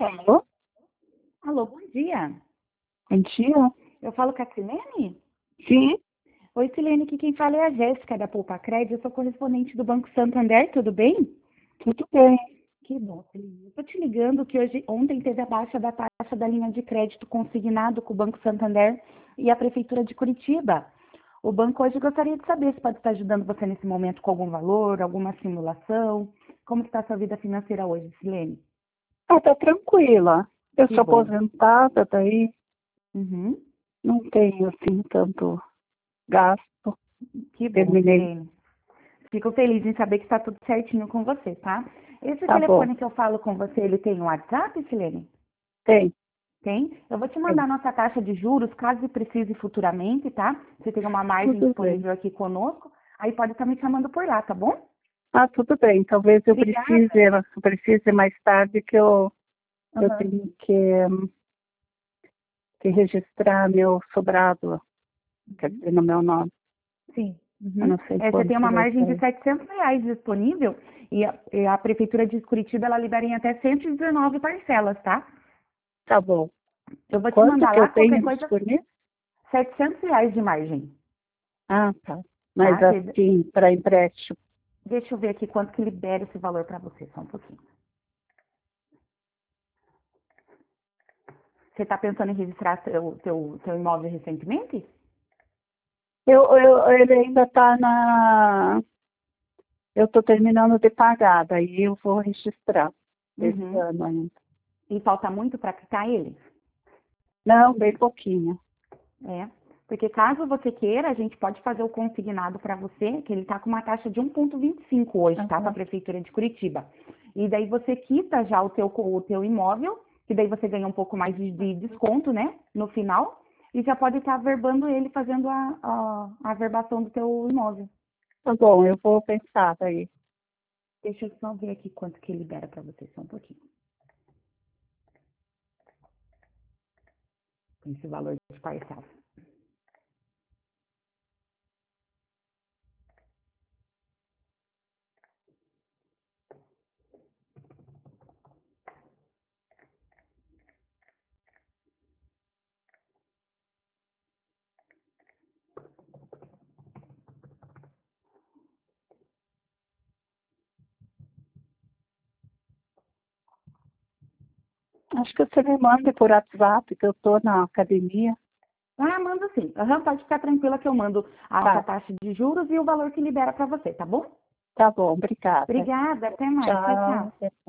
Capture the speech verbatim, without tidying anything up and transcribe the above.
Alô? Alô, bom dia. Bom dia. Eu falo com a Silene? Sim, Oi, Silene, aqui quem fala é a Jéssica da Poupa Crédito. Eu sou correspondente do Banco Santander, tudo bem? tudo bem. Que bom, Silene. Eu tô te ligando que hoje, ontem teve a baixa da taxa da linha de crédito consignado com o Banco Santander e a Prefeitura de Curitiba. O banco hoje gostaria de saber se pode estar ajudando você nesse momento com algum valor, alguma simulação. Como está a sua vida financeira hoje, Silene? Ah, tá tranquila. Eu Que sou bom. aposentada, daí Uhum. não tenho, assim, tanto gasto. Que bom, Terminei. Silene. Fico feliz em saber que está tudo certinho com você, tá? Esse Tá bom. telefone que eu falo com você, ele tem um WhatsApp, Silene? Tem, Tem? Eu vou te tem. mandar nossa taxa de juros, caso precise futuramente, tá? Você tem uma margem Tudo bem. disponível aqui conosco, aí pode estar me chamando por lá, tá bom? Ah, tudo bem. Talvez eu precise, Obrigada. eu precise mais tarde que eu, eu Aham. tenho que, hum, que registrar meu sobrado, quer dizer, no meu nome. Sim. Eu Uhum. não sei É, você tem quanto uma vai margem de sair. setecentos reais disponível e a, e a Prefeitura de Curitiba, ela libera em até cento e dezenove parcelas, tá? Tá bom. Eu vou te Quanto mandar que eu lá, qualquer tenho coisa, disponível? setecentos reais de margem, Ah, tá. Mas tá? Que- assim, para empréstimo. Deixa eu ver aqui quanto que libera esse valor para você, só um pouquinho. Você está pensando em registrar seu, seu, seu imóvel recentemente? Eu, eu, ele ainda está na. Eu estou terminando de pagar, daí eu vou registrar esse Uhum. ano ainda. E falta muito para quitar ele? Não, bem pouquinho. É. Porque caso você queira, a gente pode fazer o consignado para você, que ele está com uma taxa de um vírgula vinte e cinco hoje, tá? Para a Aham. Prefeitura de Curitiba. E daí você quita já o teu, o teu imóvel, que daí você ganha um pouco mais de, de desconto, né? No final. E já pode estar averbando ele, fazendo a, a, a averbação do teu imóvel. Tá bom, eu vou pensar daí. Deixa eu só ver aqui quanto que libera para você, só um pouquinho. Esse valor de parcela. Acho que você me manda por WhatsApp, que eu estou na academia. Ah, mando sim. Aham, pode ficar tranquila que eu mando a nossa Tá, taxa de juros e o valor que libera para você, tá bom? tá bom, obrigada. Obrigada, até mais. Tchau, tchau. Tchau.